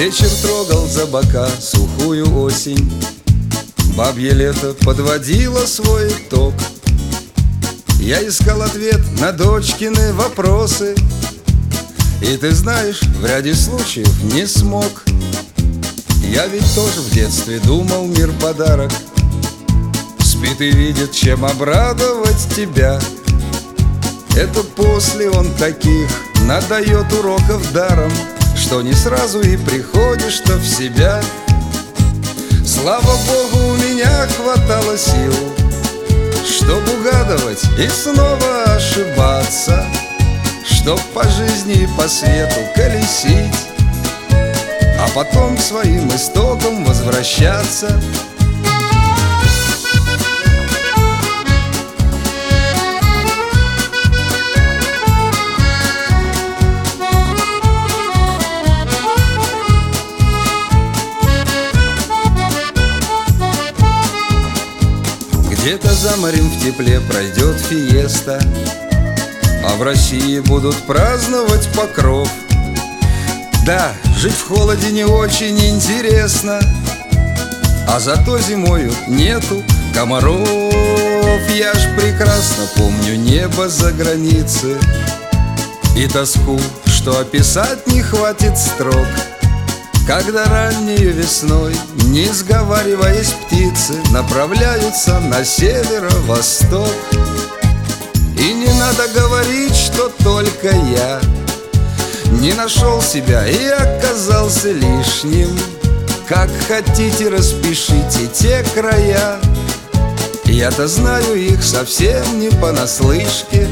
Вечер трогал за бока сухую осень, бабье лето подводило свой итог. Я искал ответ на дочкины вопросы, и ты знаешь, в ряде случаев не смог. Я ведь тоже в детстве думал, мир подарок, спит и видит, чем обрадовать тебя. Это после он таких надает уроков даром, что не сразу и приходишь-то в себя. Слава Богу, у меня хватало сил, чтоб угадывать и снова ошибаться, чтоб по жизни и по свету колесить, а потом к своим истокам возвращаться. Где-то за морем в тепле пройдет фиеста, а в России будут праздновать Покров. Да, жить в холоде не очень интересно, а зато зимою нету комаров. Я ж прекрасно помню небо за границей и тоску, что описать не хватит строк, когда раннею весной, не сговариваясь, птицы направляются на северо-восток. И не надо говорить, что только я не нашел себя и оказался лишним. Как хотите, распишите те края, я-то знаю их совсем не понаслышке.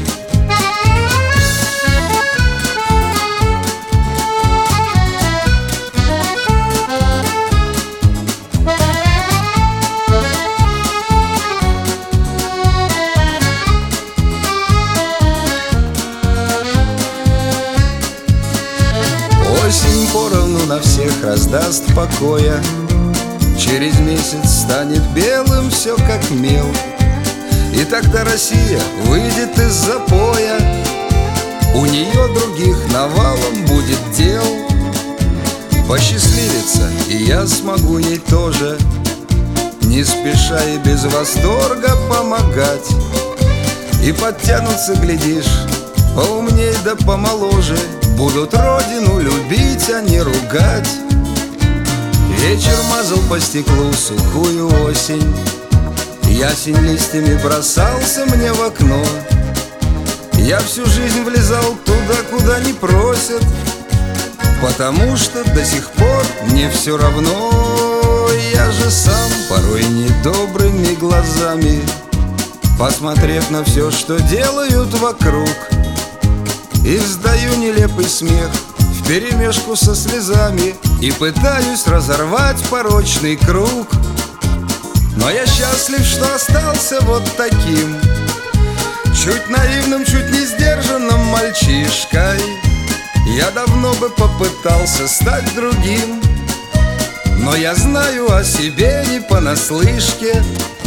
Осень поровну на всех раздаст покоя, через месяц станет белым все как мел, и тогда Россия выйдет из запоя, у нее других навалом будет дел. Посчастливится, и я смогу ей тоже, не спеша и без восторга помогать. И подтянутся, глядишь, поумней да помоложе, будут родину любить, а не ругать. Вечер мазал по стеклу сухую осень, ясень листьями бросался мне в окно. Я всю жизнь влезал туда, куда не просят, потому что до сих пор мне все равно. Я же сам порой недобрыми глазами, посмотрев на все, что делают вокруг, и вздаю нелепый смех вперемешку со слезами и пытаюсь разорвать порочный круг. Но я счастлив, что остался вот таким, чуть наивным, чуть не сдержанным мальчишкой. Я давно бы попытался стать другим, но я знаю о себе не понаслышке.